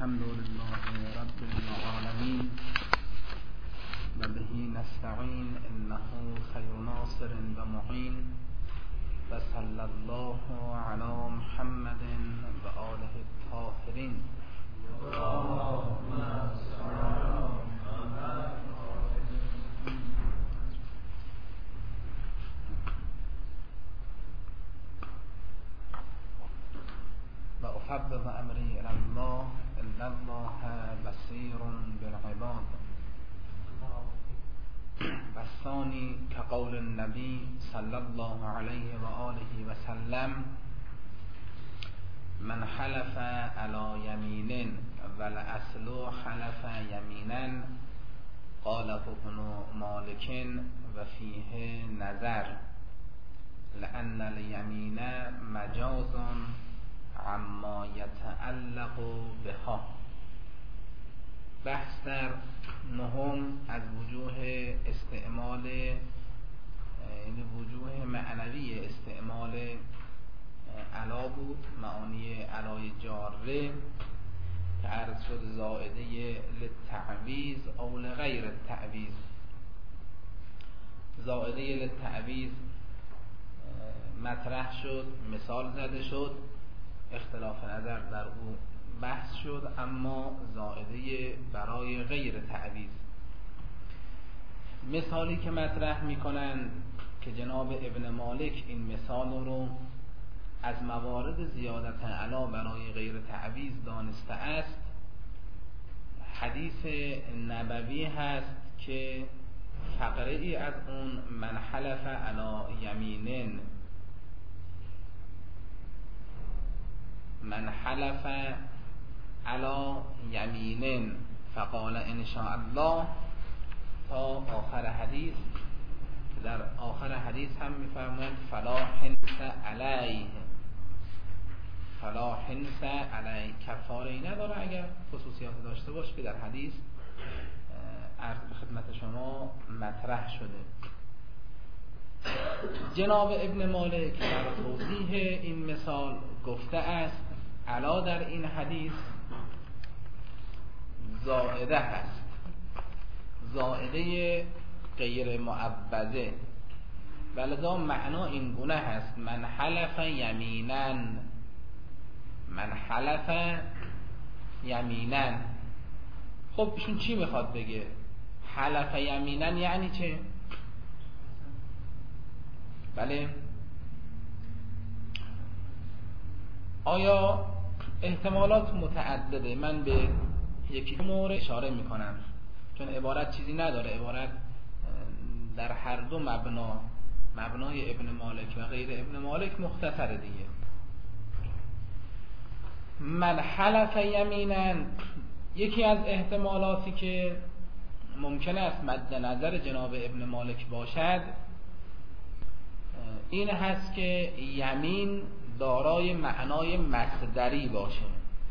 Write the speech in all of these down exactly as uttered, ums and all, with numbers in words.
الحمد لله رب العالمين وبه نستعين إنه خير ناصر ومعين وصلى الله على محمد وآله الطاهرين. وأفوض أمري إلى الله إن الله بصير بالعباد. والثاني كقول النبي صلى الله عليه وآله وسلم من حلف على يمين والأصل حلف يمينا قاله ابن مالك وفيه نظر لأن اليمين مجاز عما يتعلق بها. بحث در نهم از وجوه استعمال، یعنی وجوه معنوی استعمال علا بود، معانی علای جاره که عرض شد زائده للتعویض او لغیر التعویض. زائده للتعویض مطرح شد، مثال زده شد، اختلاف نظر در او بحث شد، اما زائده برای غیر تعویض. مثالی که مطرح میکنند که جناب ابن مالک این مثال رو از موارد زیادت علا برای غیر تعویض دانسته است، حدیث نبوی هست که فقره ای از اون من حلف علی یمینن من حلف علی یمینن فقال ان شاء الله تا آخر حدیث، که در آخر حدیث هم میفرماید فلا حنث علیه، فلا حنث علیه، کفاره ای نداره اگر خصوصیات داشته باشه که در حدیث عرض به خدمت شما مطرح شده. جناب ابن مالک در توضیح این مثال گفته است علا در این حدیث زائده هست، زائده غیر معوضه، ولذا معنا این گونه هست من حلف یمینا، من حلف یمینا. خب ایشون چی میخواد بگه؟ حلف یمینا یعنی چه؟ بله، آیا احتمالات متعدده، من به یکی مورد اشاره میکنم چون عبارت چیزی نداره، عبارت در هر دو مبنا، مبنای ابن مالک و غیر ابن مالک مختصر دیگه. من حلف یمینا، یکی از احتمالاتی که ممکن است مد نظر جناب ابن مالک باشد این هست که یمین دارای معنای مصدری باشه،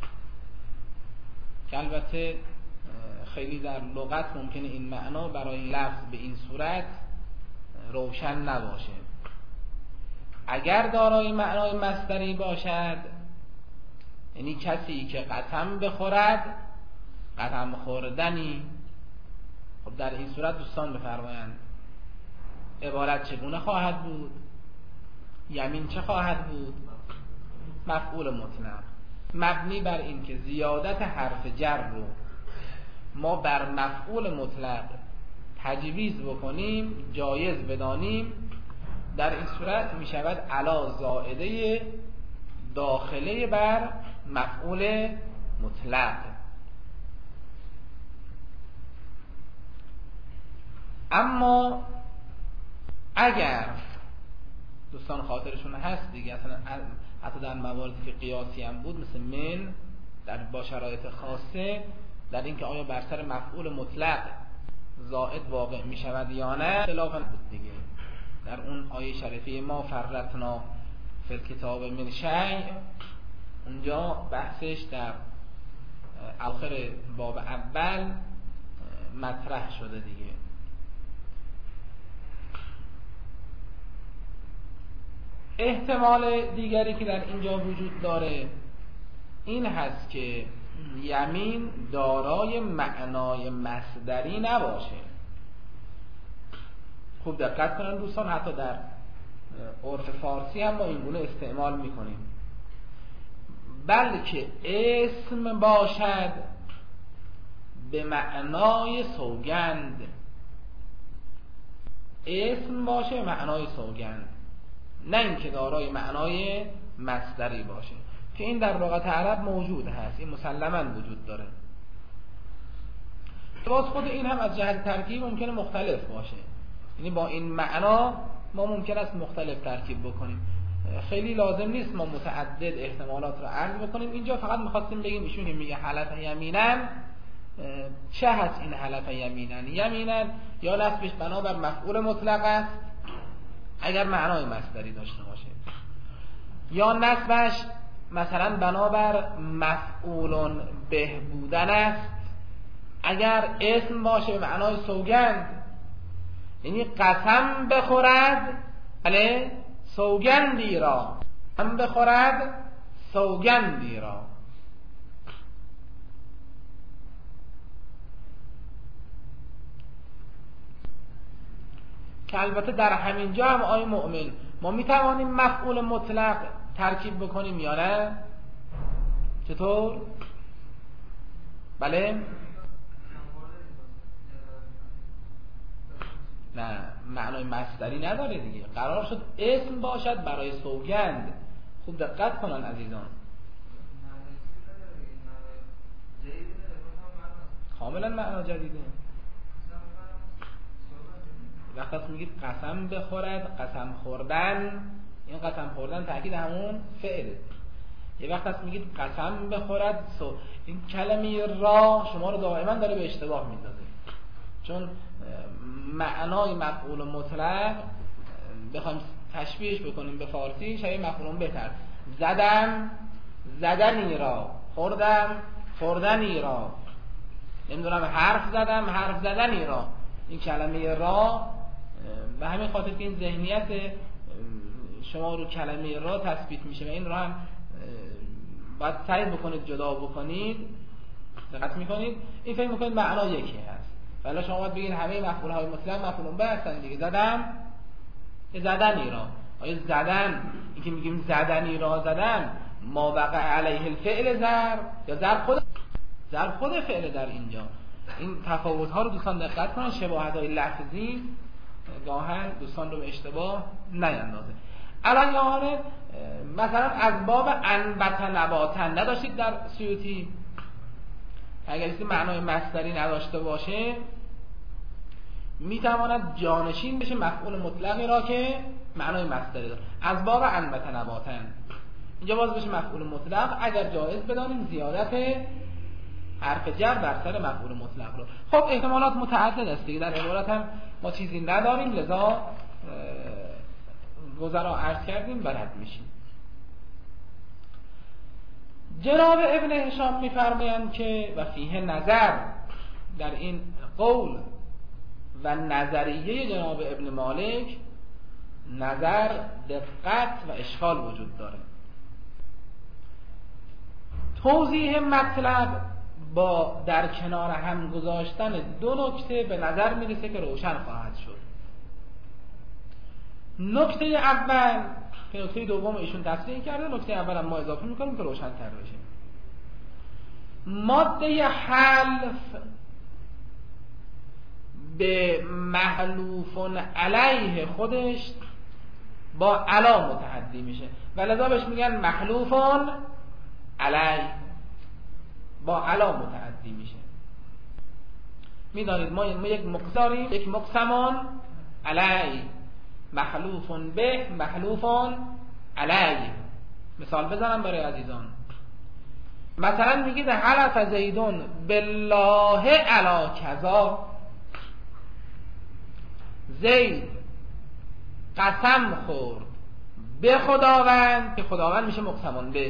که البته خیلی در لغت ممکنه این معنا برای لفظ به این صورت روشن نباشه. اگر دارای معنای مصدری باشد، یعنی کسی که قسم بخورد، قسم خوردنی، خب در این صورت دوستان بفرمایند عبارت چگونه خواهد بود؟ یمین چه خواهد بود؟ مفعول مطلق، مبنی بر این که زیادت حرف جر رو ما بر مفعول مطلق تجویز بکنیم، جایز بدانیم، در این صورت می شود علا زائده داخله بر مفعول مطلق. اما اگر دوستان خاطرشون هست دیگه، اصلا حتی در مواردی که قیاسی هم بود مثل من در با شرایط خاصه، در اینکه آیا بر سر مفعول مطلق زائد واقع می شود یا نه اختلاف بود دیگه. در اون آیه شریفه ما فرطنا فی الکتاب من شیء، اونجا بحثش در آخر باب اول مطرح شده دیگه. احتمال دیگری که در اینجا وجود داره این هست که یمین دارای معنای مصدری نباشه. خوب دقت کنن دوستان، حتی در عرف فارسی هم ما این گونه استعمال میکنیم، بلکه اسم باشد به معنای سوگند. اسم باشه به معنای سوگند، نه اینکه دارای معنای مصدری باشه، که این در لغت عرب موجود هست، این مسلماً وجود داره. باز خود این هم از جهت ترکیب ممکنه مختلف باشه، یعنی با این معنا ما ممکن است مختلف ترکیب بکنیم. خیلی لازم نیست ما متعدد احتمالات رو عرض بکنیم. اینجا فقط میخواستیم بگیم ایشون که میگه حلف یمینن، چه هست این حلف یمینن؟ یمینن یا نسبش بنابر مفعول مطلق است اگر معنای مصدری داشته باشه، یا نسبش مثلا بنابر مفعول به بودن است اگر اسم باشه به معنای سوگند، یعنی قسم بخورد بله سوگندی را، قسم بخورد سوگندی را. که البته در همین جا هم آی مؤمن ما میتوانیم مفعول مطلق ترکیب بکنیم یا نه؟ چطور؟ بله؟ نه، معنای مصدری نداره دیگه، قرار شد اسم باشد برای سوگند. خوب دقت کنن عزیزان، کاملا معنا جدیده. وقتی میگید قسم بخورد، قسم خوردن، این قسم خوردن تأکید همون فعله. یه وقت هست میگید قسم بخورد، این کلمه را شما رو دائما داره به اشتباه میندازه، چون معنای مفعول مطلق بخوایم تشبیهش بکنیم به فارسی شبیه مفعول بهتر. زدم زدنی را، خوردم خوردنی را، نمیدونم حرف زدم حرف زدنی را. این کلمه را به همین خاطر که این ذهنیت شما رو کلمه را تثبیت میشه و این را هم باید سعی بکنید جدا بکنید، دقت میکنید، این فکر میکنید معنا یکی هست، ولی شما باید بگید همه مفعول های مطلق مفعول به هستن دیگه. زدم زدنی را، آیا زدن این که میگیم زدنی را زدن ما وقع علیه الفعل ضرب یا ضرب خود ضرب خود فعل در اینجا؟ این تفاوت ها رو دوستان دقت کنن، شباهت های لفظی گاهن دوستان رو به اشتباه نیندازه. الان یعنی مثلا از باب انبت نباتن نداشتید در سیوطی، اگر کسی معنای مصدری نداشته باشه میتواند جانشین بشه مفعول مطلقی را که معنای مصدری داره. از باب انبت نباتن اینجا باز بشه مفعول مطلق اگر جایز بدانیم زیادت حرف جر بر سر مفعول مطلق رو. خب احتمالات متعدد است دیگه، در عبارت هم ما چیزی نداریم، لذا گذرا عرض کردیم و رد میشیم. جناب ابن هشام میفرمایند که و فیه نظر، در این قول و نظریه جناب ابن مالک نظر، دقت و اشکال وجود داره. توضیح مطلب با در کنار هم گذاشتن دو نکته به نظر میرسه که روشن خواهد شد. نکته اول که نکته دوم ایشون تصریح کرده، نکته اول هم ما اضافه میکنیم که روشن تر بشه. ماده حلف به محلوف علیه خودش با علا متحدی میشه و لذا بهش میگن محلوف علیه، با علا متعدی میشه. میدانید ما یک مقداری یک مقسمان علی، محلوف به محلوف علی. مثال بزنم برای عزیزان، مثلا میگید حلف زیدون بالله علی کذا، زید قسم خورد به خداوند که خداوند میشه مقسمان به،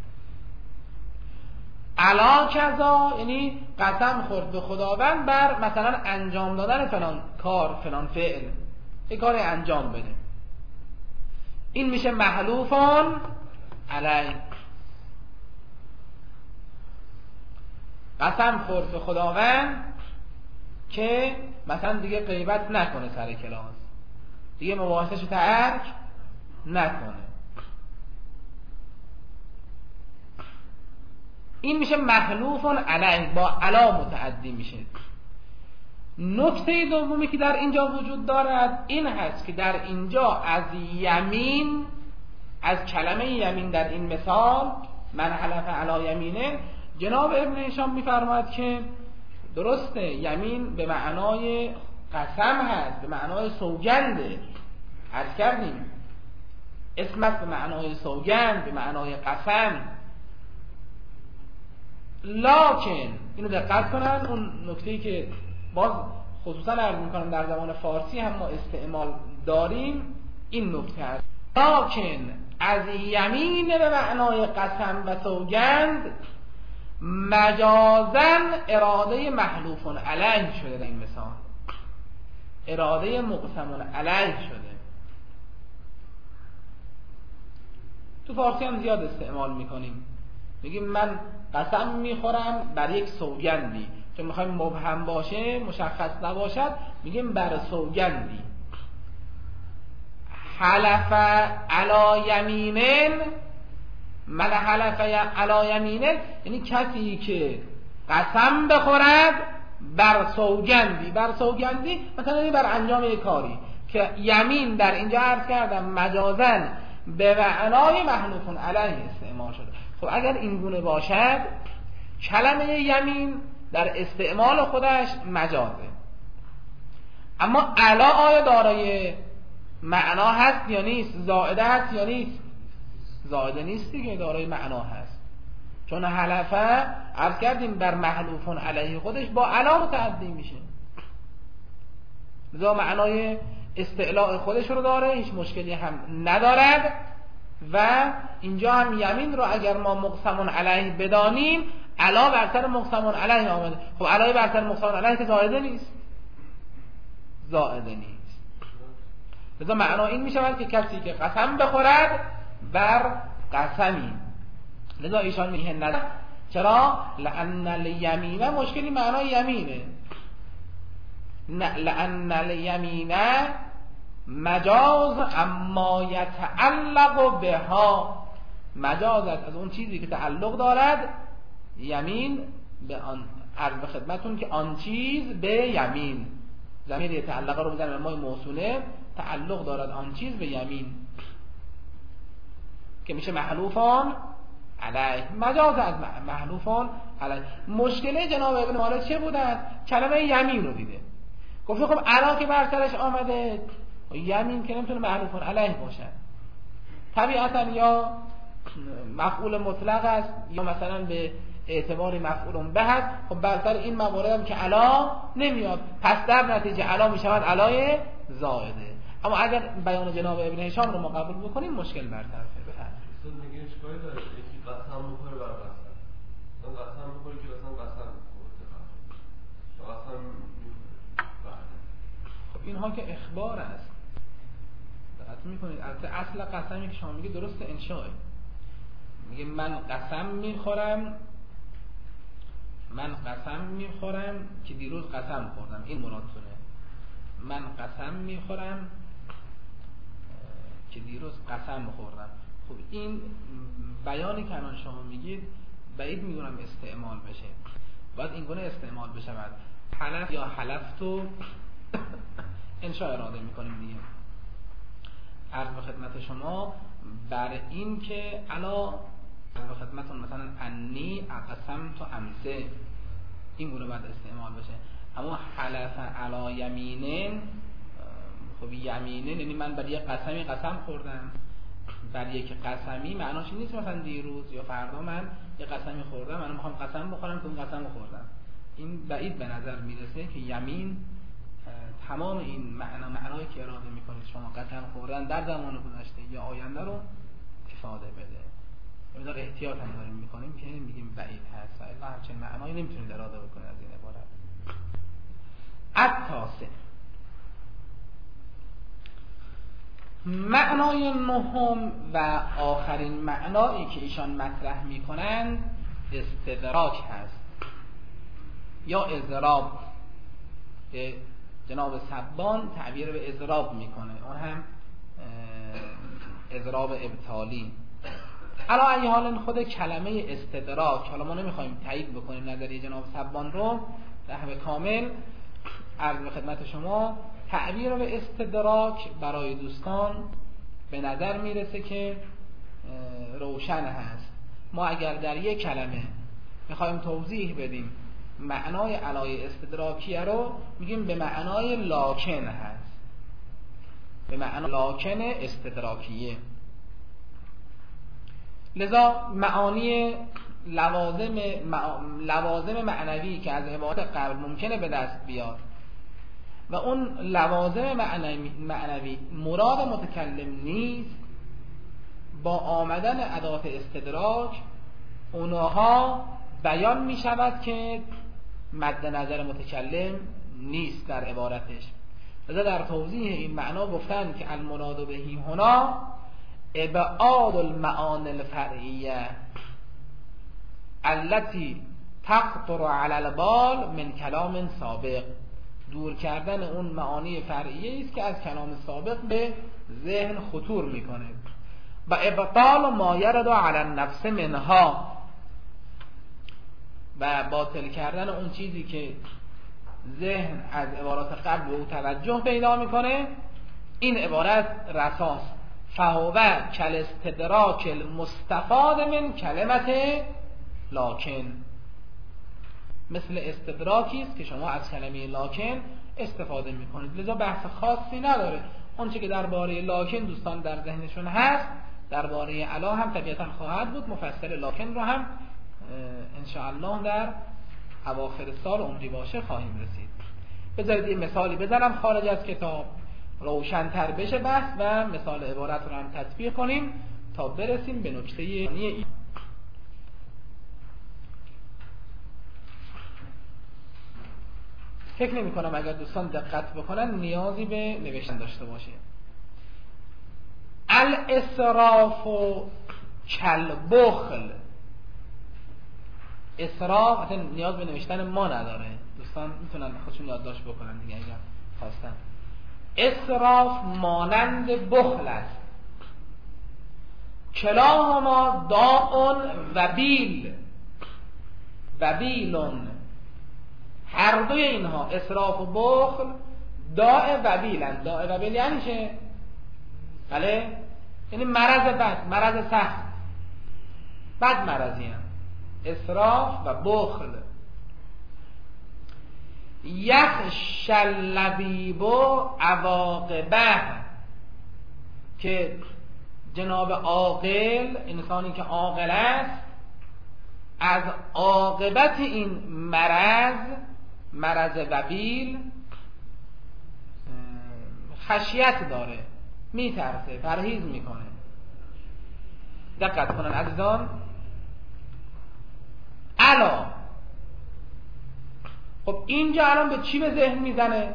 علا کذا یعنی قسم خورد به خداوند بر مثلا انجام دادن فلان کار فلان فعل، یک کاری انجام بده، این میشه محلوفان علی. قسم خورد به خداوند که مثلا دیگه غیبت نکنه سر کلاس، دیگه مباحثه‌شو ترک نکنه. این میشه محلوف علیه، با علا متعدی میشه. نکته دومی که در اینجا وجود دارد این هست که در اینجا از یمین، از کلمه یمین در این مثال من حلف علی یمینه، جناب ابن هشام میفرماید که درسته یمین به معنای قسم هست، به معنای سوگنده. عرض کردیم اسمت به معنای سوگند، به معنای قسم. لکن اینو دقت کنن، اون نکته‌ای که باز خصوصا عرض میکنم در زبان فارسی هم ما استعمال داریم این نکته هست. لکن از یمین به معنای قسم و سوگند مجازن اراده محلوف علیه شده. در این مثال اراده مقسم علیه شده. تو فارسی هم زیاد استعمال میکنیم، میگیم من قسم میخورم بر یک سوگندی، چون میخوایم مبهم باشه مشخص نباشد میگیم بر سوگندی. حلف علی یمینن، من حلف علی یمینن یعنی کسی که قسم بخورد بر سوگندی. بر سوگندی مثلا بر انجام یک کاری که یمین در اینجا عرض کردم مجازن به معنای محلوف علیه استعمال شده. خب اگر این گونه باشد کلمه یمین در استعمال خودش مجازه، اما علا آیا دارای معنا هست یا نیست؟ زائده هست یا نیست؟ زائده نیست دیگه، دارای معنا هست، چون حلفه عرض کردیم بر محلوف علیه خودش با علا متعدی میشه، لذا معنای استعلاء خودش رو داره، هیچ مشکلی هم ندارد. و اینجا هم یمین رو اگر ما مقسم علیه بدانیم علا بر سر مقسم علیه آمده. خب علای بر سر مقسم علیه که زائده نیست، زائده نیست. لذا معنا این میشود که کسی که قسم بخورد بر قسمی. لذا ایشان میگه نه. چرا؟ لأن الیمین مشکلی معنای یمینه. لأن الیمین مجاز اما یتعلق بها، مجاز از اون چیزی که تعلق دارد یمین به آن. عرض به خدمتون که آن چیز به یمین، ضمیر یتعلق رو بزنیم مای موصوله، تعلق دارد آن چیز به یمین که میشه محلوفان علیه، مجاز از محلوفان علیه. مشکله جناب ابن مالک چه بودن؟ کلمه یمین رو دیده، گفته خب علا که بر سرش آمده یمین که نمیتونه محلوفان علیه باشد، طبیعتا یا مفعول مطلق است یا مثلا به اعتبار مفعول به است. خب بر سر این موارد هم که علا نمیاد، پس در نتیجه علا میشود علای زائده. اما اگر بیان جناب ابن هشام رو ما قبول بکنیم مشکل برطرفه. بفرمایید. اصلا دیگه اشکالی داره یکی قسم بخوره بر قسم، اصلا قسم بخوره که مثلا قسم بخوره قسم بعد. خب اینها که اخبار است، دقت میکنید اصل قسمی که شما میگه درست انشاءه. میگه من قسم میخورم، من قسم میخورم که دیروز قسم خوردم، این مرادتونه. من قسم میخورم که دیروز قسم خوردم. خب این بیانی که الان شما میگید بعید میدونم استعمال بشه، باید این گونه استعمال بشود. حلف یا حلفتو انشاء اراده میکنیم دیگه. عرض به خدمت شما بر این که علا عرض به خدمتون مثلا انی اقسم تو امسه، این گونه باید استعمال بشه. اما حلف علی یمینن، خب یمینن یعنی من بر یک قسمی قسم خوردم، بر یک قسمی معناش نیست مثلا دیروز یا فردا من یک قسمی خوردم، من میخوام قسم بخورم که اون قسم خوردم. این بعید به نظر میرسه که یمین تمام این معنا معنایی که اراده میکنید شما قسم خوردن در زمان گذشته یا آینده رو افاده بده. بذار احتیاط هم داریم میکنیم که میگیم بعید هست و الا همچین معنایی نمیتونید اراده بکنید از این عبارت. التاسع، معنای نهم و آخرین معنایی که ایشان مطرح میکنند استدراک هست. یا اضراب که جناب سبان تعبیر به اضراب میکنه، اون هم اضراب ابطالی. علا ای حال خود کلمه استدراک، حالا ما نمیخوایم تایید بکنیم نظریه جناب سبان رو به کامل، عرض به خدمت شما تعبیر به استدراک برای دوستان به نظر میرسه که روشن هست. ما اگر در یک کلمه میخوایم توضیح بدیم معنای علای استدراکیه رو میگیم به معنای لاکن هست، به معنای لاکن استدراکیه. لذا معانی لوازم لوازم معنوی که از عبارت قبل ممکنه به دست بیاد و اون لوازم معنوی, معنوی مراد متکلم نیست، با آمدن ادات استدراک اونها بیان می شود که مد نظر متکلم نیست در عبارتش. لذا در توضیح این معنا گفتن که المراد بهی هنا ابعاد المعانی الفرعیه التي تخطر على البال من کلام سابق، دور کردن اون معانی فرعیه است که از کلام سابق به ذهن خطور میکنه. و ابطال ما یرد علی النفس منها، و باطل کردن اون چیزی که ذهن از عبارات قبل به او توجه پیدا میکنه. این عبارت رساس فهو کل استدراک المستفاد من کلمت لاکن، مثل استدراکی است که شما از کلمه لاکن استفاده میکنید. لذا بحث خاصی نداره. اون چیزی که درباره لاکن دوستان در ذهنشون هست درباره علا هم طبیعتا خواهد بود. مفصل لاکن رو هم انشاءالله در اواخر سال عمری باشه خواهیم رسید. بذارید یه مثالی بزنم خارج از کتاب روشن‌تر بشه بحث و مثال عبارت رو هم تطبیق کنیم تا برسیم به نکته ای. فکر نمی کنم اگر دوستان دقت بکنن نیازی به نوشتن داشته باشه. الاسراف و کالبخل، اسراف اصلا نیاز به نوشتن ما نداره، دوستان میتونن خودشون یادداشت بکنن دیگه اگر خواستن. اسراف مانند بخل است. کلاهما داء وبیل وبیلون، هر دوی اینها اسراف و بخل داء وبیلن. داء وبیل یعنی چه؟ بله، یعنی مرض بد، مرض سخت، بد مرضی هم اسراف و بخل. یخشى اللبیب عواقبه، که جناب عاقل، انسانی که عاقل است، از عاقبت این مرض، مرض وبیل، خشیت داره، میترسه، پرهیز میکنه. دقت کنن عزیزان. علا، خب اینجا الان به چی به ذهن میزنه؟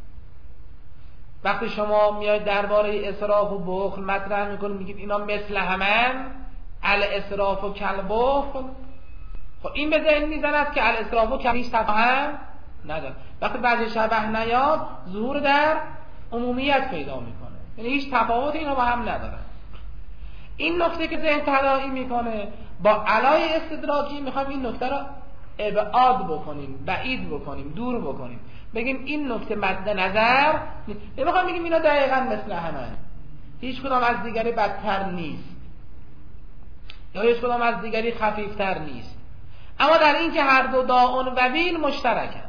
وقتی شما میاید درباره اسراف و بخل مطرح میکنید میگید اینا مثل همن، الاسراف و کالبخل، خب این به ذهن میزند که الاسراف و کال هیچ تفاهم نداره. وقتی بعضی شبه نیاد ظهور در عمومیت پیدا میکنه، یعنی هیچ تفاوت اینا با هم نداره. این نکته که ذهن تداعی میکنه با علای استدراکی میخوایم این نکته رو ابعاد بکنیم، بعید بکنیم، دور بکنیم، بگیم این نکته مد نظر نیست. نمیخوایم بگیم اینا دقیقاً مثل همه، هیچ کدام از دیگری بدتر نیست یا هیچ کدام از دیگری خفیفتر نیست، اما در این که هر دو داء و وبیل مشترکن.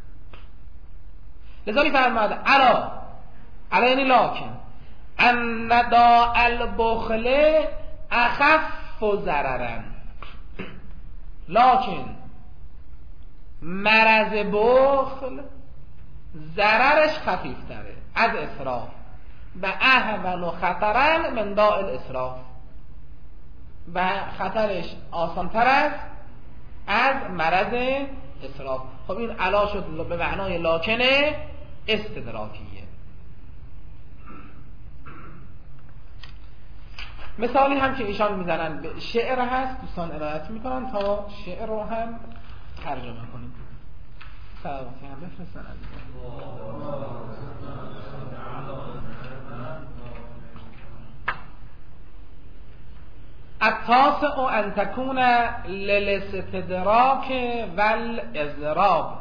لذا میفرماد علا، علا یعنی لاکن، ان داء البخل اخف ضررا، لاکن مرض بخل ضررش خفیفتره از اسراف و اهون و خطرا من داء الاسراف، و خطرش آسانتر است از مرض اسراف. خب این علا شد به معنای لاکنه استدراکیه. مثالی هم که ایشان میزنن به شعر هست، دوستان عنایت میکنن تا شعر رو هم ترجمه کنیم. سلامتی هم بفرستن عزیزم. التاسع ان تكون للاستدراک والاضراب.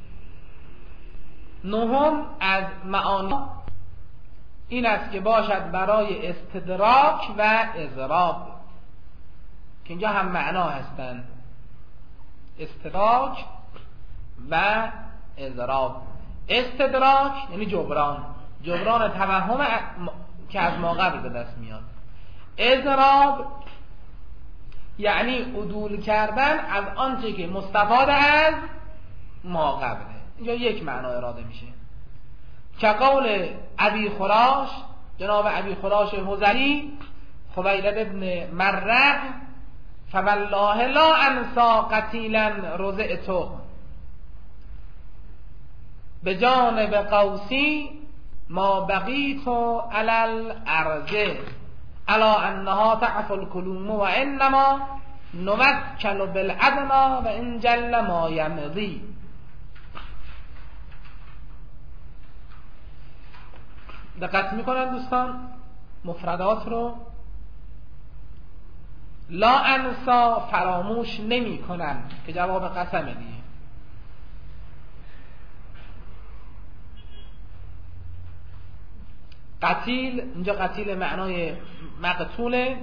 نهم از معانی این است که باشد برای استدراک و اضراب، که اینجا هم معنا هستند، استدراک و اضراب. استدراک یعنی جبران، جبران توهم که از ما قبل به دست میاد. اضراب یعنی عدول کردن از آنچه که مستفاد از ما قبله. اینجا یک معنا اراده میشه، که قول ابی خراش، جناب ابی خراش حذری، خویلد ابن مرح، فوالله لا انسا قتیلا رزعتو بجانب قوسی ما بقیت علی الارض الا انها تعف الکلوم و انما نوکل بالعدنا و ان جل ما یمضی. دقت میکنن دوستان مفردات رو؟ لا انسا فراموش نمی کنن که جواب قسمه دیگه. قتیل، اینجا قتیل معنای مقتوله،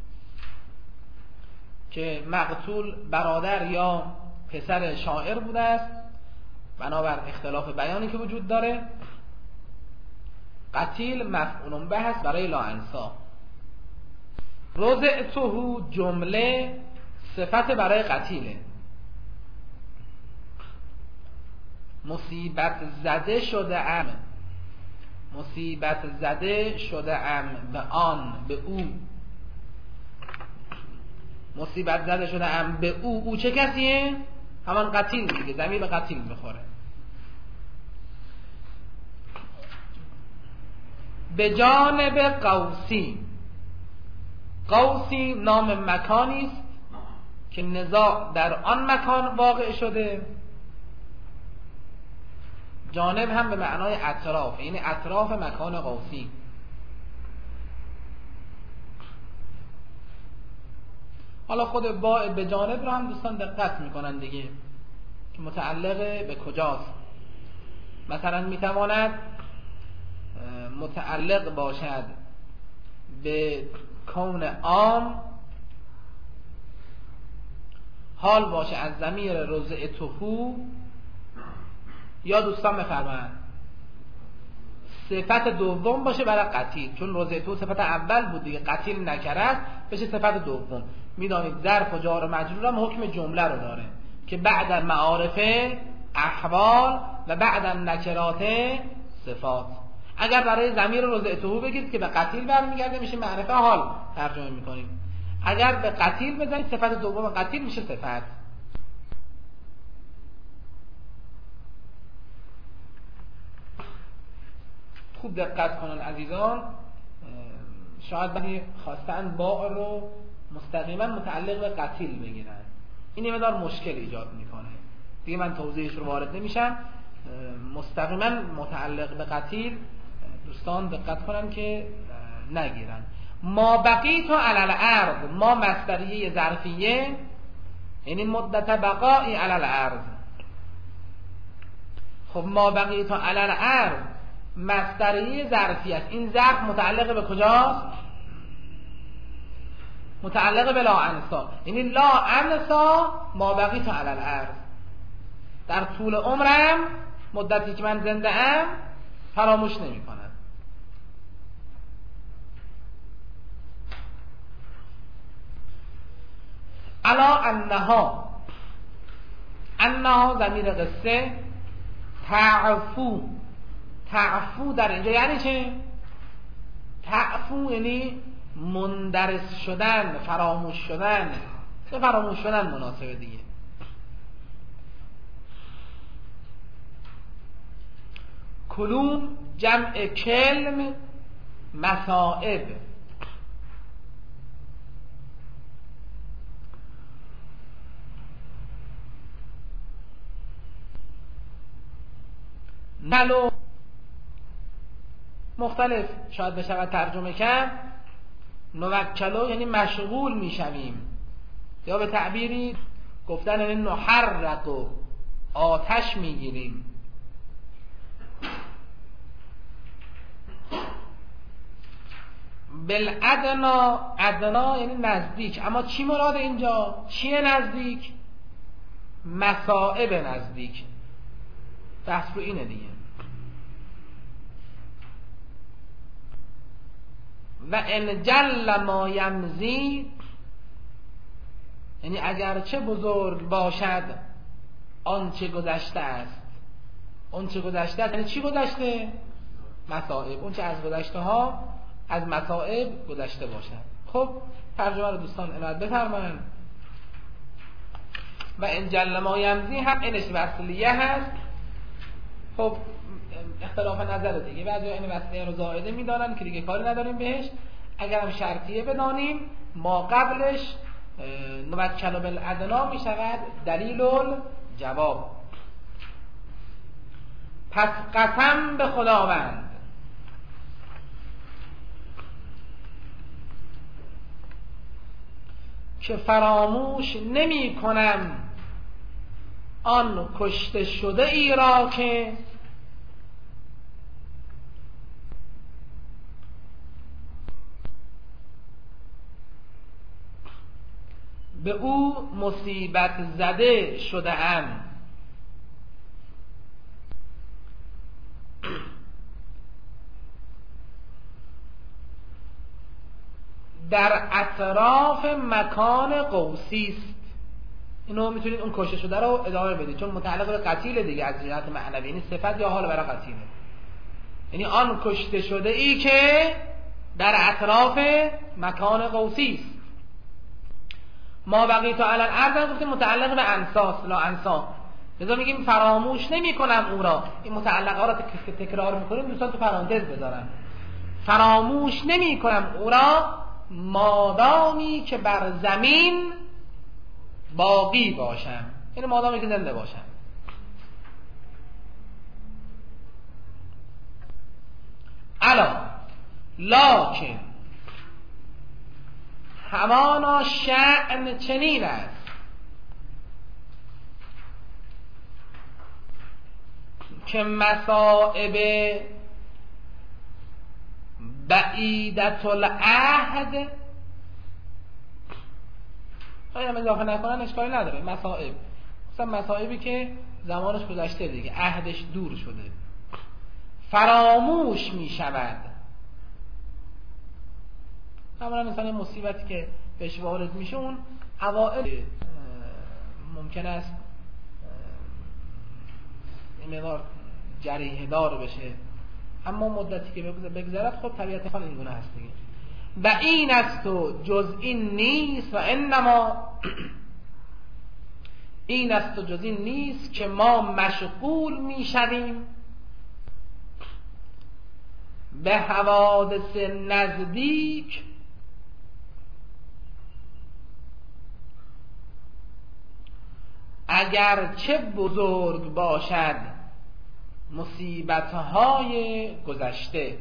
که مقتول برادر یا پسر شاعر بوده است بنابر اختلاف بیانی که وجود داره. قتیل مفعول به است برای لا انسا. رزعته جمله صفت برای قتیله. مصیبت زده شده ام، مصیبت زده شده ام به آن، به او. مصیبت زده شده ام به او. او چه کسیه؟ همان قتیل دیگه، ضمیر به قتیل میخوره. به جانب قوسی. قوسی نام مکانی است که نزاع در آن مکان واقع شده. جانب هم به معنای اطراف، یعنی اطراف مکان قوسی. حالا خود با به جانب رو هم دوستان دقت میکنن دیگه که متعلق به کجاست. مثلا میتواند متعلق باشد به کون عام، حال باشه از ضمیر رزعته، یا دوستان بفرمایند صفت دوم باشه برای قتیل، چون رزعته صفت اول بود دیگه، قتیل نکره است بشه صفت دوم. میدانید ظرف و جار و مجرور هم حکم جمله رو داره که بعد معارف احوال و بعد نکرات صفات. اگر برای ضمیر رزعته بگید که به قتیل برمیگرده میشه معرفه حال ترجمه میکنیم. اگر به قتیل بزنید صفت دوم قتیل میشه صفت. خوب دقت کنن عزیزان، شاید بعضی خواستن با رو مستقیما متعلق به قتیل بگیرن، این یه مقدار مشکل ایجاد میکنه دیگه. من توضیحش رو وارد نمیشم. مستقیما متعلق به قتیل دوستان دقت کنن که نگیرن. ما بقیت علی الارض، ما مصدریه ظرفیه یعنی مدت بقایی علی الارض. خب ما بقیت علی الارض مصدریه ظرفی است. این ظرف متعلق به کجاست؟ متعلق به لا انسا، یعنی لا انسا ما بقیت علی الارض. در طول عمرم، مدتی که من زنده ام، فراموش نمی کنم. الا انها، انها ضمیر قصه، تعفو. تعفو در اینجا یعنی چه؟ تعفو یعنی مندرس شدن، فراموش شدن. چه فراموش شدن مناسبه دیگه. کلوم جمع کلم، مصائب. نلو مختلف شاید بشود ترجمه کرد. نوکلو یعنی مشغول میشویم، یا به تعبیری گفتن یعنی نحرق و آتش میگیریم. بالادنا، ادنا یعنی نزدیک. اما چی مراد اینجا؟ چیه نزدیک؟ مصائب نزدیک. بحث رو اینه دیگه. و ان جل ما یمضی، یعنی اگرچه بزرگ باشد آنچه گذشته است. آنچه گذشته است یعنی چی گذشته؟ مصائب. اون چه از گذشته ها از مصائب گذشته باشد. خب ترجمه رو دوستان عنایت بفرمایید. و ان جل ما یمضی هم اینش وصلیه هست. خب اختلاف نظر دیگه، بعضی این وصلیه رو زائده میدانن که دیگه کاری نداریم بهش. اگر هم شرطیه بدانیم ما قبلش نوکل بالادنا می شود دلیل الجواب. پس قسم به خداوند که فراموش نمی کنم آن کشته شده ای را که به او مصیبت زده شده ام. در اطراف مکان قوسی است. اینو میتونید اون کشته شده رو ادامه بدید چون متعلق به قتیل دیگه از جهت معنوی، یعنی صفت یا حال برای قتیله. یعنی آن کشته شده ای که در اطراف مکان قوسی است. ما بقی تو علن ارز گفتیم متعلق به انساس لا انسا، لذا میگیم فراموش نمی کنم او را. این متعلقه ها را که تکرار میکنیم دوستان تو پرانتز بذارن. فراموش نمی کنم او را مادامی که بر زمین باقی باشم، این مادامی که زنده باشم. الا لکن همانا شأن چنین است که مصائب بعیدت العهد، خواهی هم اضافه نکنن اشکالی نداره، مصائب مثلا مصائبی که زمانش گذشته دیگه، عهدش دور شده، فراموش می شود. معمولا مثلا مصیبتی که بهش وارد میشه اون اوائل ممکن است این مقدار جریحه دار بشه، اما مدتی که بگذرد خب طبیعت خال این گونه هست دیگه. و این است و جز این نیست، و انما این است و جز این نیست که ما مشغول میشویم به حوادث نزدیک اگر چه بزرگ باشد مصیبت‌های گذشته.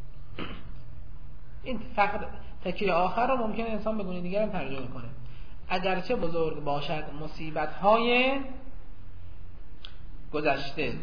این فقط تکیه آخر رو ممکنه انسان به گونه دیگر هم ترجمه کنه. اگر چه بزرگ باشد مصیبت‌های گذشته.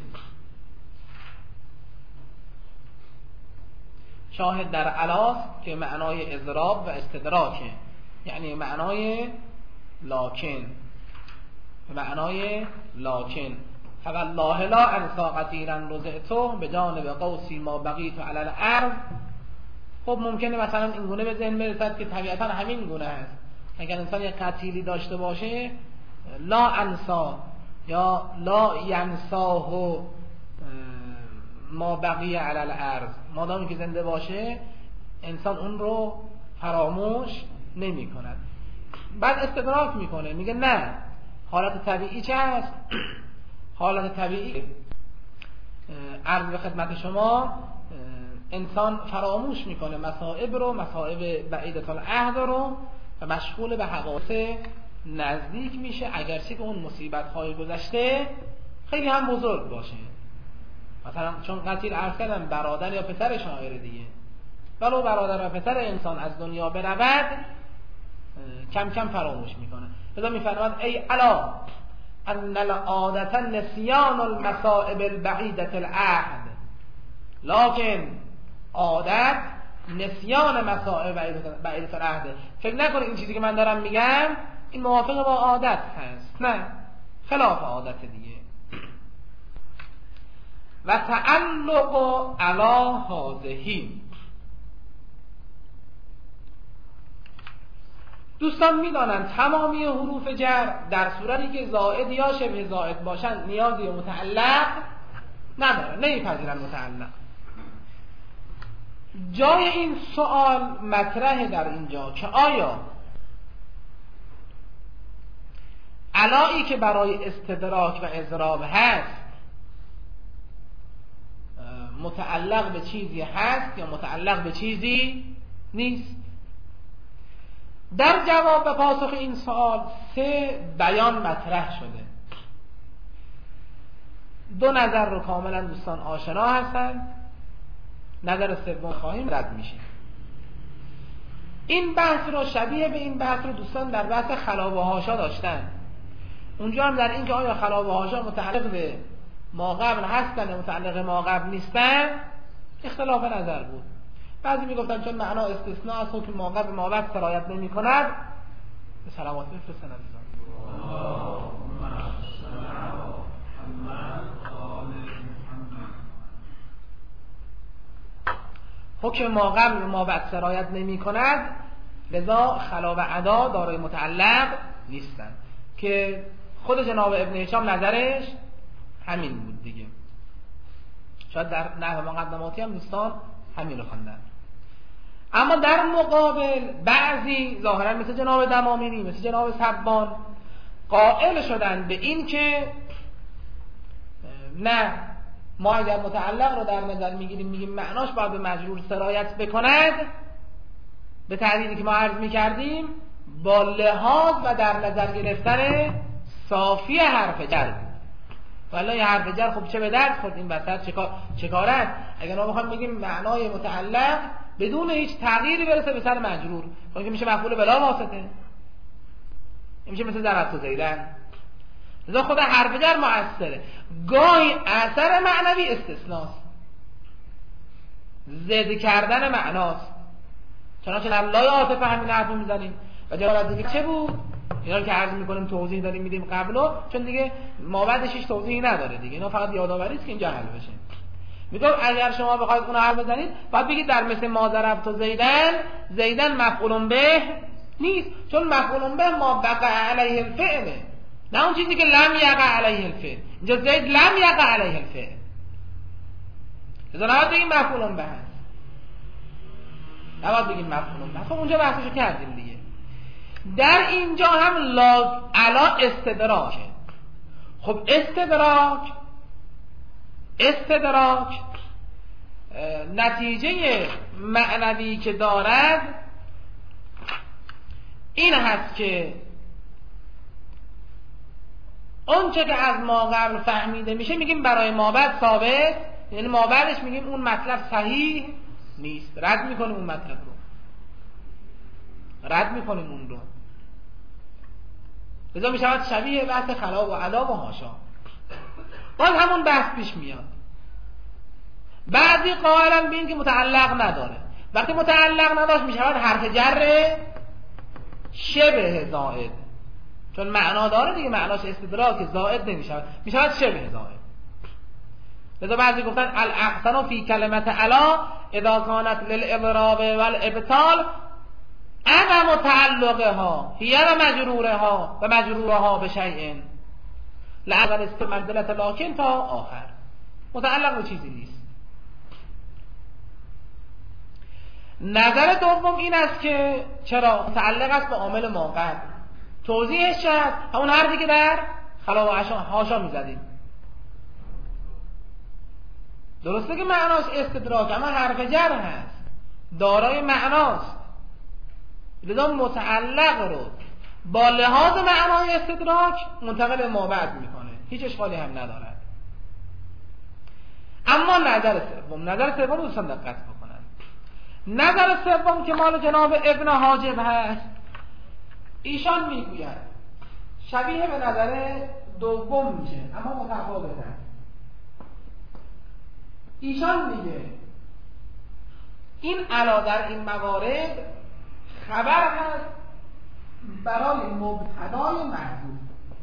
شاهد در علاس که معنای اضراب و استدراکه، یعنی معنای لاکن، معنای لاکن. فوالله لا انسا قتیلا رزعتو به جانب قوسی ما بقیت علی الارض. خب ممکنه مثلا این گونه به ذهن برسد که طبیعتا همین گونه هست. اگر انسان یک قتیلی داشته باشه لا انسا یا لا ینساه ما بقی علی الارض، مادامی که زنده باشه انسان اون رو فراموش نمی کند. بعد استدراک میکنه، میگه نه، حالت طبیعی چه هست؟ حالت طبیعی عرض به خدمت شما انسان فراموش میکنه مصائب رو، مصائب بعیدة العهد رو، و مشغول به حوادث نزدیک میشه اگرچه که اون مصیبت های گذشته خیلی هم بزرگ باشه. مثلا چون قتیل عرض کردم برادر یا پسر شاعر دیگه، ولو برادر و پسر انسان از دنیا برود کم کم فراموش میکنه. لذا میفرماد ای الا ان العادة نسیان المصائب البعیدة العهد، لکن عادت نسیان مصائب بعیدة العهد. فکر نکنید این چیزی که من دارم میگم این موافق با عادت هست، نه، خلاف عادت دیگه. و تعلق علی هذه، دوستان میدانند تمامی حروف جر در صورتی که زائد یا شبه زائد باشند نیازی به متعلق نداره، نمیپذیرن متعلق. جای این سوال مطرحه در اینجا که آیا علایی که برای استدراک و اضراب هست متعلق به چیزی هست یا متعلق به چیزی نیست؟ در جواب و پاسخ این سوال سه بیان مطرح شده. دو نظر رو کاملا دوستان آشنا هستند، نظر سوم خواهیم رد میشه. این بحث رو شبیه به این بحث رو دوستان در بحث خلا و حاشا داشتن. اونجا هم در این که آیا خلا و حاشا متعلق به ما قبل هستن یا متعلق ما قبل نیستن اختلاف نظر بود. بعضی میگفتن چون معنا استثناء از حکم ما قبل ما بعد سرایت نمی کند. به صلوات بفرستن عزیزان. حکم ما قبل ما بعد سرایت نمی کند، لذا خلا و عدا دارای متعلق نیستن، که خود جناب ابن هشام نظرش همین بود دیگه. شاید در نحو مقدماتی هم دوستان همین رو خواندن. اما در مقابل بعضی ظاهرا مثل جناب دمامینی، مثل جناب سبان قائل شدن به این که نه، ما اگر متعلق رو در نظر میگیریم میگیم معناش باید به مجرور سرایت بکند، به تعبیری که ما عرض میکردیم با لحاظ و در نظر گرفتن صافی حرف جر. والله یه حرف جر خب چه به درد خورد این وسط، چه کارن؟ اگر ما بخوایم بگیم معنای متعلق بدون هیچ تغییری برسه به سر مجرور، خب که میشه مفعول بلا واسطه، این میشه مثل ضربت و زیدن. لذا خود حرف جر مؤثره. گاهی اثر معنوی استثناست، زد کردن معناست. چنانچه در لای عاطفه همین حرف رو میزنیم و جواب دیگه چه بود؟ اینا که عرض میکنیم توضیح داریم میدیم قبلو، چون دیگه ما بعدش هیچ توضیحی نداره دیگه، اینا فقط یادآوری است که اینجا حل بشه. میگم اگر شما بخواید اون حرف بزنید باید بگید در مثل ما ضربت و زیدن، زیدن مفعول به نیست، چون مفعول به ما وقع علیه الفعل، نه اون چیزی که لم یقع علیه الفعل. اینجا زید لم یقع علیه الفعل، لذا نباید بگیم مفعول به هست، نباید بگیم مفعول به. خب اونجا بحثشو کردیم دیگه. در اینجا هم لا علا استدراکه. خب استدراک استدراک نتیجه معنوی که دارد این هست که اون چه که از ما قبل فهمیده میشه میگیم برای ما بعد ثابت، یعنی ما بعدش میگیم اون مطلب صحیح نیست، رد میکنیم اون مطلب رو، رد میکنیم اون رو. لذا میشود شبیه بحث خلا و عدا و حاشا. باز همون بحث پیش میاد. بعضی قائلن به این که متعلق نداره. وقتی متعلق نداشت میشود حرف جر شبه زائد، چون معنا داره دیگه، معناش استدراک، زائد نمیشود، میشود شبه زائد. لذا بعضی گفتن الاحسن فی کلمت علا اذا کانت للاضراب والابطال اما متعلقها هی و مجرورها و مجرورها به شیء لعل استمدلت لکن تا آخر. متعلق به چیزی نیست. نظر دوم این است که چرا متعلق است به عامل ما قبل. توضیحش شد همون حرفی که در خلا و حاشا میزدیم. درسته که معناش استدراک، اما حرف جر هست، دارای معناست، لذا متعلق رو با لحاظ معنای استدراک منتقل به ما بعد میکنه، هیچ اشکالی هم ندارد. اما نظر سوم نظر سوم دوستان دقت بکنن. نظر سوم که مال جناب ابن حاجب هست، ایشان میگوید شبیه به نظر دوم میشه اما متفاوت هست. ایشان میگه این علا در این موارد خبر هست برای مبتدای محذوف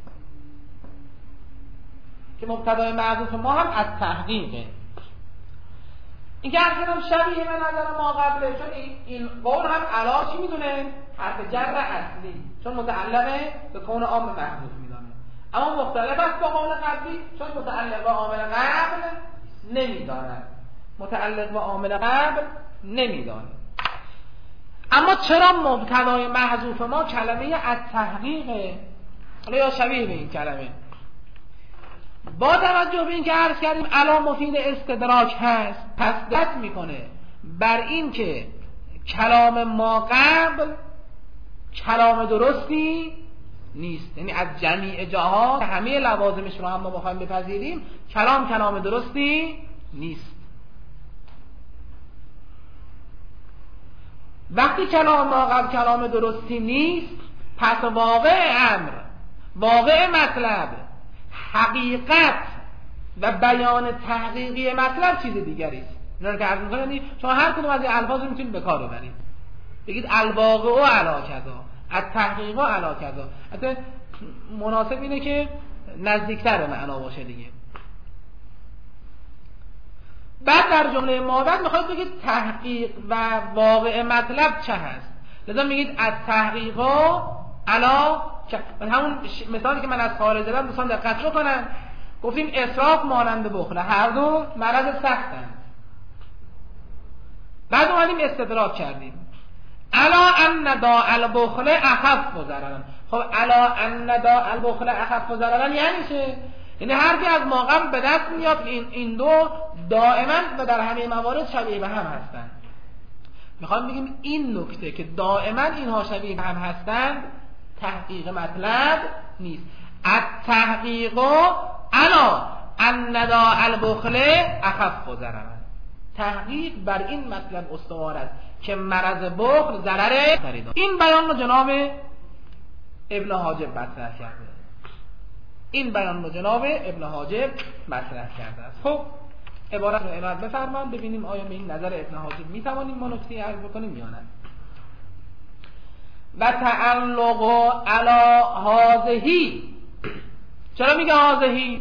که مبتدای محذوف ما هم از تحقیقه. این که اصلا شبیه به نظر ما قبله، چون این قول هم علا چی میدونه؟ حرف جر اصلی، چون متعلقه به کون عامل محذوف میدونه. اما مختلف است با قول قبلی، چون متعلق به عامل قبل نمیداند. متعلق به عامل قبل نمیداند. اما چرا مبتدای محذوف ما کلمه التحقیقه؟ حالا یا شبیه به این کلمه، با توجه به این که عرض کردیم علا مفید استدراک هست، پس دست میکنه بر این که کلام ما قبل کلام درستی نیست. یعنی از جمیع جاها همه لوازمش رو هم ما بخوایم بپذیریم کلام کلام درستی نیست. وقتی کلام ما قبل کلام درستی نیست، پس واقع امر، واقع مطلب، حقیقت و بیان تحقیقی مطلب چیز دیگری است. اینا رو که عرض می‌کنم شما هر کدوم از این الفاظ رو میتونید به کار ببرید. بگید الواقع و علا کذا، التحقیق و علا کذا. حتی مناسب اینه که نزدیکتر به معنا باشه دیگه. بعد در جمله ما بعد میخواید بگید تحقیق و واقع مطلب چه هست، لذا میگید التحقیق و علا. همون مثالی که من از خارج زدم دوستان دقت بکنن، گفتیم اسراف مانند بخل، هر دو مرض سختن. بعد اومدیم استدراک کردیم علا ان نداء البخل اخف ضررا. خب علا ان نداء البخل اخف ضررا یعنی چه؟ یعنی حرفی از ما قبل به دست میاد این این دو دائما و در همه موارد شبیه به هم هستند. میخوام بگیم این نکته که دائما اینها شبیه به هم هستند تحقیق مطلب نیست. التحقیق علا ان نداء البخل اخف ضررا. تحقیق بر این مطلب استوار است که مرض بخل ضرر دارد. این بیان رو جناب ابن حاجب مطرح کرده. این بیان رو جناب ابن حاجب مطرح کرده است. خب عبارت رو عنایت بفرمایید ببینیم آیا به این نظر ابن حاجب میتوانیم ما نکته عرض بکنیم یا نه. و تعلق علی هذه. چرا میگه هذه؟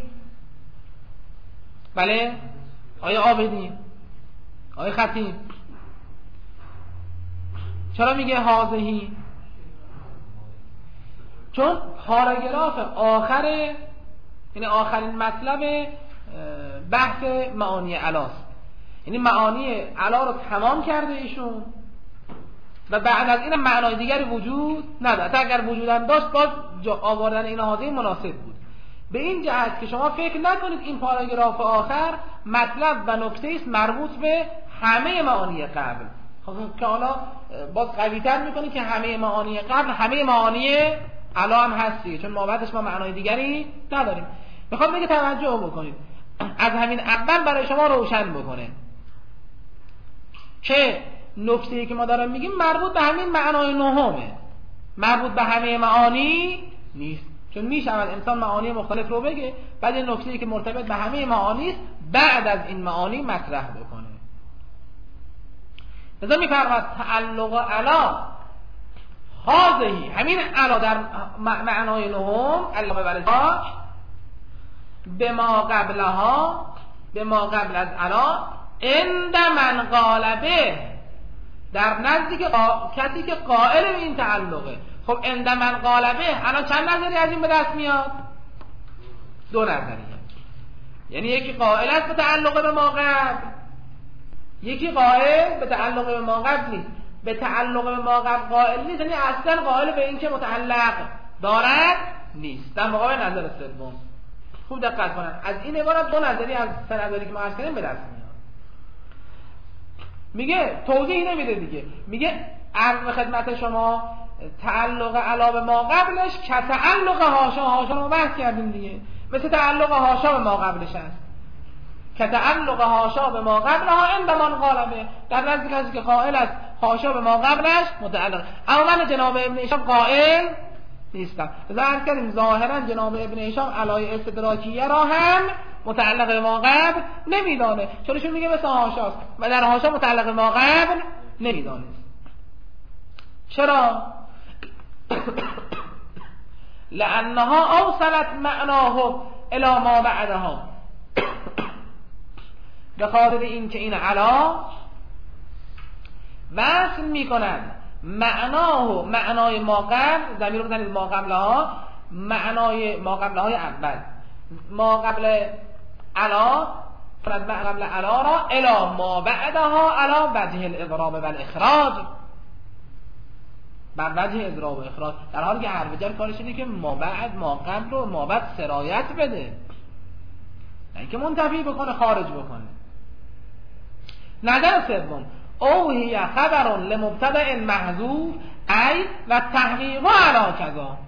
بله آیا عابدی، آیا خطیب، چرا میگه هذه؟ چون پاراگراف آخر، یعنی آخرین مطلب بحث معانی علاست، یعنی معانی علا رو تمام کرده ایشون و بعد از این معنای دیگری وجود نداره. اگر وجود هم داشت باز آوردن این هذه مناسب بود. به این جهت که شما فکر نکنید این پاراگراف آخر مطلب و نکته است مربوط به همه معانی قبل. خب که حالا باز قوی‌تر می‌کنه که همه معانی قبل همه معانی علا هم هستی، چون ما بعدش ما معنای دیگری نداریم. میخوام بگه توجه بکنید، از همین اول برای شما روشن بکنه که نکته‌ای که ما داریم میگیم مربوط به همین معنای نهمه، مربوط به همه معانی نیست. چون میشود انسان معانی مختلف رو بگه، بعد این نکته‌ای که مرتبط به همه معانی است بعد از این معانی مطرح بکنه. لذا میفرماید تعلق علا هذه، همین علا در معنای نهم علاوه بر ذاک به ما قبلها، به ما قبل از علا عند من قال به، در نزدیک کسی که قائل به این تعلقه. خب عند من قال به الان چند نظری از این به دست میاد؟ دو نظریه. یعنی یکی قائل است به تعلق به ما قبل، یکی قائل به تعلق به ما قبل نیست. به تعلق به ما قبل قائل نیست یعنی اصلا قائل به این که متعلق دارد نیست. در مقابل نظر سوم خوب دقت کنن، از این عبارت دو نظری از سه نظری که ما عرض کردیم به دست میاد. میگه توضیح نمیده دیگه، میگه عرض خدمت شما تعلق علا به ما قبلش که تعلق حاشا، حاشا رو بحث کردیم دیگه، مثل تعلق حاشا به ما قبلش هست که تعلق حاشا به ما قبلها عندما غالبه، در نزد کسی که قائل است حاشا به ما قبلش متعلق. اما من جناب ابن هشام قائل نیستم. ظاهر کردیم ظاهرا جناب ابن هشام علای استدراکیه را هم متعلق به ما قبل نمیدانه، چون ایشون میگه مثل حاشاست و در حاشا متعلق به ما قبل نمیدانه. چرا؟ لانها اوصلت معناه الی ما بعدها، به خاطر این که این علا وصل میکنند معناه معنای ما قبل، ضمیر رو بزنید ما قبلها، معنای ما قبلهای اول، ما قبل علا فرد ما قبل علا را الی ما بعدها علی وجه الاضراب و الاخراج، بر وجه اضراب و اخراج، در حالی که حرف جر کارش اینه که ما بعد ما قبل رو ما بعد سرایت بده، نه که منتفی بکنه خارج بکنه. نظر سوم او هی خبر لمبتدأ محذوف ای و تحقیق علی کذا،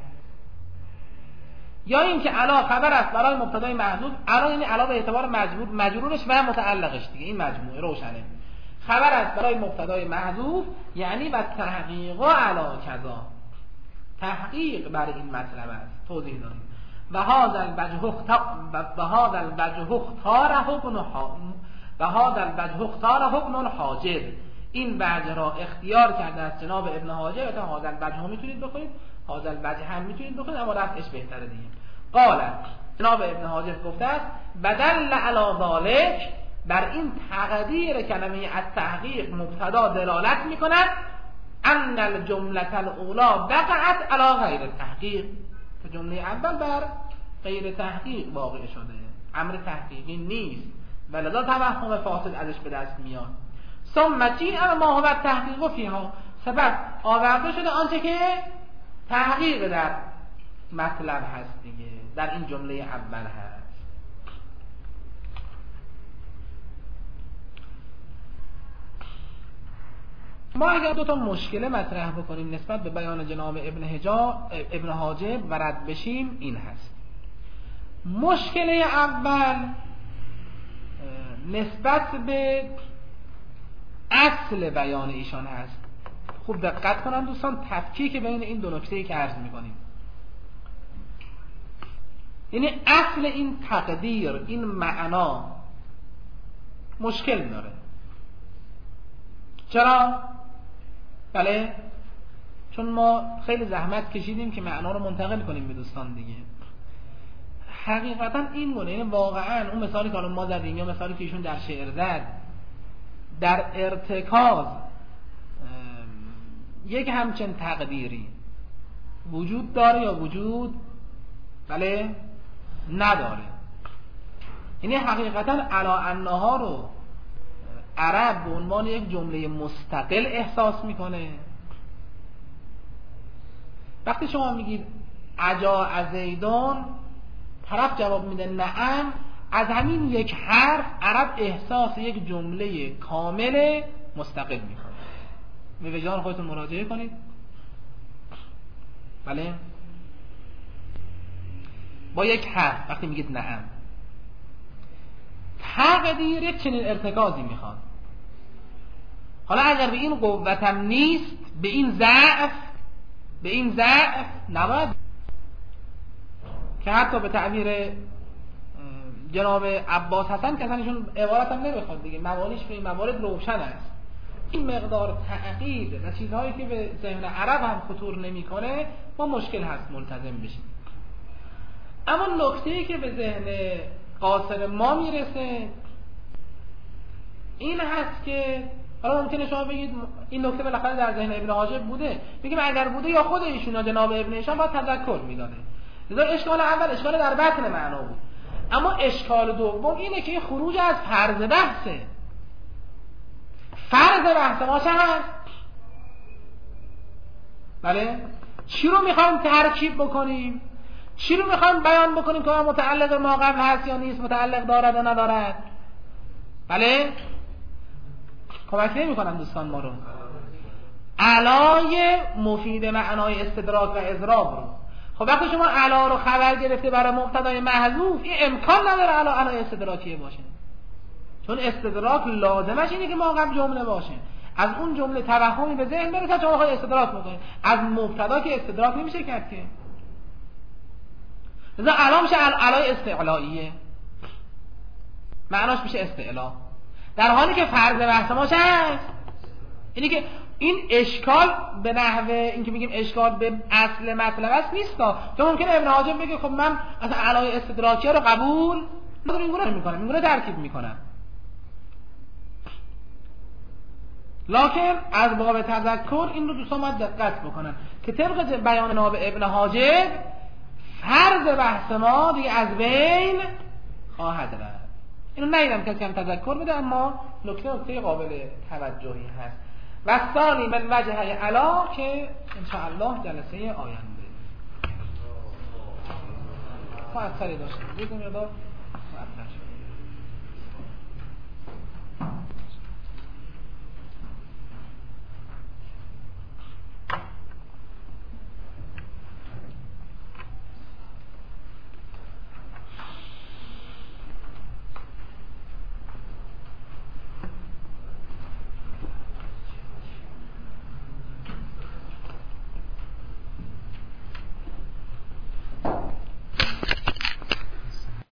یا این که علا خبر است برای مبتدای محذوف، علا یعنی علا به اعتبار مجبور مجرورش و متعلقش دیگه، این مجموعه روشنه. خبر است برای مبتدای محذوف یعنی و تحقیق علی کذا، تحقیق بر این مطلب است. توضیح دادیم و هذا الوجه و هذا الوجه اختار ابن و هذا الوجه اختار ابن حاجب، این وجه را اختیار کرده است جناب ابن حاجب. یا هذا الوجه هم میتونید بخونید، هذا الوجه هم میتونید بخونید، اما رفتش بهتره دیگه. قال جناب ابن حاجب گفته است بدل علی ذلک، بر این تقدیر کلمه التحقیق مبتدا دلالت میکند ان الجمله الاولى وقعت علی غیر التحقیق، که جمله اول بر غیر تحقیق واقع شده، امر تحقیقی نیست، ولذا توهم فاصل ازش به دست میاد. ثم جیء ما هو التحقیق فیها، سبب آورده شده آنچه که تحقیق در مطلب هست دیگه، در این جمله اول هست. ما اگر دو تا مشکل مطرح بکنیم نسبت به بیان جناب ابن حجا ابن حاجب و رد بشیم، این هست. مشکل اول نسبت به اصل بیان ایشان هست. خوب دقت کنن دوستان، تفکیک بین این دو نکته‌ای که عرض می‌کنیم، یعنی اصل این تقدیر، این معنا مشکل داره. چرا؟ بله، چون ما خیلی زحمت کشیدیم که معنا رو منتقل کنیم به دوستان دیگه. حقیقتا این گونه، یعنی واقعا اون مثالی که الان ما زدیم یا مثالی که ایشون در شعر زد، در ارتکاز یک همچین تقدیری وجود داره یا وجود بله نداره. یعنی حقیقتا علا انها رو عرب به عنوان یک جمله مستقل احساس میکنه. وقتی شما میگید عجا زیدون، طرف جواب میده نعم، از همین یک حرف عرب احساس یک جمله کامل مستقل میکنه. به وجدان خودتون مراجعه کنید. بله، با یک حرف وقتی میگید نعم، تقدیر یک چنین ارتکازی میخواد. حالا اگر به این قوتم نیست، به این ضعف به این ضعف نباید، که حتی به تعبیر جناب عباس حسن که اصلا عبارت هم نمیخواد دیگه، موالیش به این موارد روشن است. این مقدار تعقید و چیزهایی که به ذهن عرب هم خطور نمیکنه، ما مشکل هست ملتزم بشیم. اما نکته‌ای که به ذهن قاصر ما میرسه این هست که حالا ممکنه شما بگید این نکته بالاخره در ذهن ابن حاجب بوده، بگیم اگر بوده یا خود ایشون یا جناب ابن هشام باید تذکر میداده. لذا اشکال اول اشکال در بطن معنا بود. اما اشکال دوم اینه که خروج از فرض بحثه. فرض بحث ما چه هست؟ بله، چی رو میخوایم ترکیب بکنیم؟ چی رو میخوایم بیان بکنیم که متعلق ما قبل هست یا نیست، متعلق دارد یا ندارد؟ بله، کمک نمی کنم دوستان ما رو. علای مفید معنای استدراک و اضراب رو. خب وقتی شما علا رو خبر گرفته برای مبتدای محذوف، این امکان نداره علا علای استدراکیه باشه. چون استدراک لازمش اینه که ما قبل جمله باشه. از اون جمله توهمی به ذهن برسه تا شما استدراک بکنید. از مبتدا که استدراک نمیشه کرد که. مثلا الان میشه علای استعلاییه، معناش میشه استعلا، در حالی که فرض بحث ما چه هست؟ اینی که این اشکال به نحوه این که میگیم اشکال به اصل مطلب است نیست. تو ممکنه ابن حاجب بگه خب من اصلا علای استدراکیه رو قبول ندارم، این گونه میکنم، این گونه ترکیب میکنم. لکن از باب تذکر این رو دوستان باید دقت بکنن که طبق بیان ناب ابن حاجب فرض بحث ما دیگه از بین خواهد رفت. اینو ندیدم کسی هم تذکر بده، اما نکته نکته قابل توجهی هست. و ثانی من وجه علا که انشاءالله جلسه آینده ما اثری داشتیم. بگم یادا ما اثر شد.